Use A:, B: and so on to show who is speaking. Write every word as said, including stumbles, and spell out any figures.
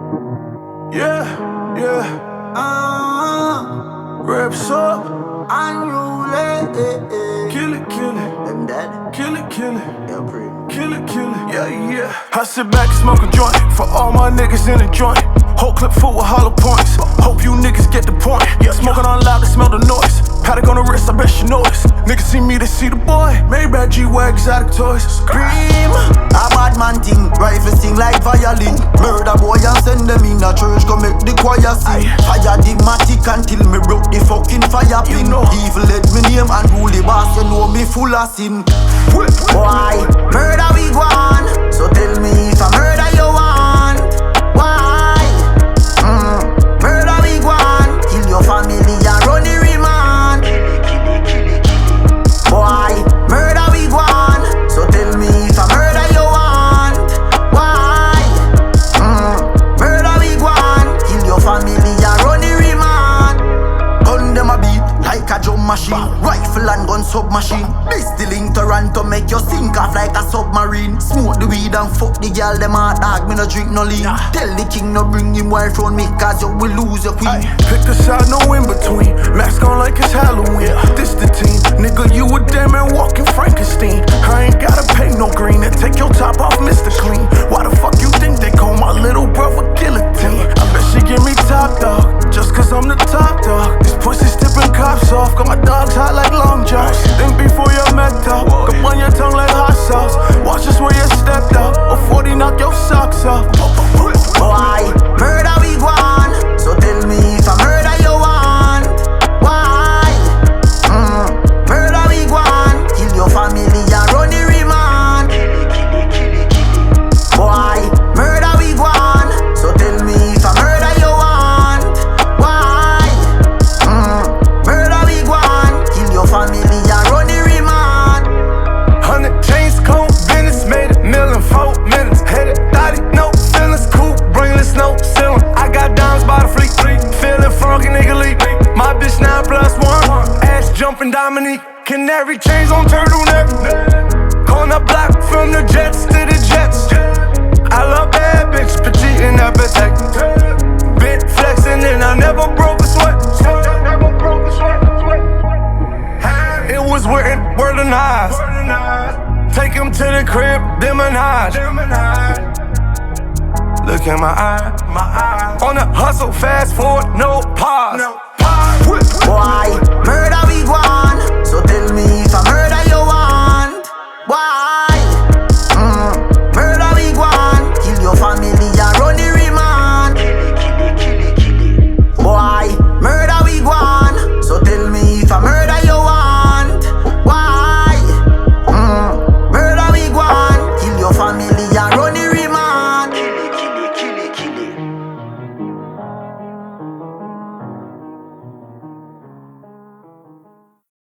A: Yeah, yeah. Uh, Reps up.
B: Unruly.
A: Kill it, kill it.
B: Them dead.
A: Kill it, kill it.
B: Yeah, pretty.
A: Kill it, kill it. Yeah, yeah. I sit back and smoke a joint for all my niggas in the joint. Whole clip full with hollow points. Hope you niggas get the point. Yeah, smoking on loud, they smell the noise. Paddock on the wrist, I bet you notice. Niggas see me, they see the boy. Maybach G-Wag, exotic toys.
B: Scream. A bad man thing, rifle sing like violin. Murder boy and send them in a church, go make the choir sing. Fire digmatic until me broke the fucking fire pin.
A: You know.
B: Evil let me name and rule the boss, you know me full of sin. Why? Murder we go on. So tell me if I murder you want. Why? Mm. Murder we go on. Kill your family and run the remand. Why? Murder we go on. So tell me if I murder you want. Why? Mm. Murder we go on. Kill your family and run the remand. Gun them a beat like a drum machine. Rifle and gun submachine. This the link Toronto make you sink off like a submarine. Smoke the weed and fuck the girl them a dog. Me no drink no lean. Tell the king no bring him wife round me cause you will lose your queen.
A: Pick a side, no in between. Mask on like it's Halloween. This the team. Nigga, you a damn man walking Frankenstein. I ain't gotta pay no green and take your top off, Mister Clean. Why the fuck you think they call my little brother guillotine? I bet she give me top dog, just cause I'm the top dog. These pussies tipping cops off, got my dogs hot like long johns. Think before you're met up, come on your tongue like hot sauce. Watch this where you stepped up, or forty knock your socks off.
B: Why? Murder we go on. So tell me if I murder you want. Why? Mm. Murder we go on. Kill your family and run the remand. Why? Murder we go on. So tell me if I murder you want. Why? Mm. Murder we go on. Kill your family and run the remand.
A: Hundred chains, cold business, made a million four minutes. Had it, thought it, no feelings, cool, brainless, no ceiling. I got dimes by the fleet, feeling funky, nigga leak. My bitch nine plus one, ass jumping Dominique. Canary chains on turtleneck. Corner block from the jets to the jets. I love bad bitch, petite and appetite. Bit flexing and I never broke a sweat. It was written, word and eyes. Take him to the crib, demonage. Look in my eye, my eye. On the hustle, fast forward, no pause.
B: Why? Murder we go on.